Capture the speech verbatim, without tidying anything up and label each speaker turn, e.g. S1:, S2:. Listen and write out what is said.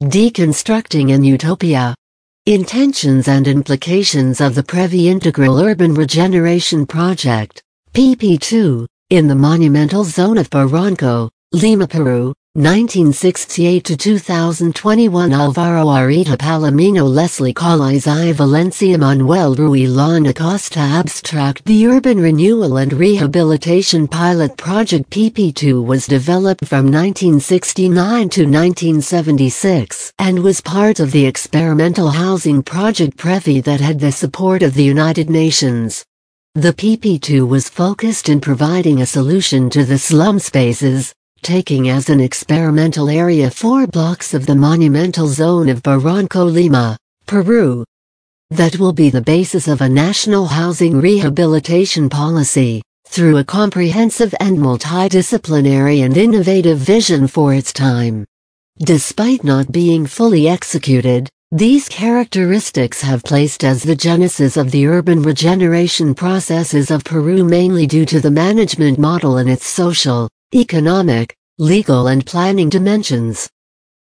S1: Deconstructing an Utopia. Intentions and implications of the Previ Integral Urban Regeneration Project, P P two, in the monumental zone of Barranco, Lima, Peru, nineteen sixty-eight to two thousand twenty-one. Alvaro Arita Palomino, Leslie Collins, I Valencia, Manuel Ruilan Acosta. Abstract. The Urban Renewal and Rehabilitation Pilot Project P P two was developed from nineteen sixty-nine to nineteen seventy-six and was part of the experimental housing project Previ that had the support of the United Nations. The P P two was focused in providing a solution to the slum spaces, taking as an experimental area four blocks of the monumental zone of Barranco, Lima, Peru. That will be the basis of a national housing rehabilitation policy, through a comprehensive and multidisciplinary and innovative vision for its time. Despite not being fully executed, these characteristics have placed as the genesis of the urban regeneration processes of Peru, mainly due to the management model and its social, economic, legal and planning dimensions.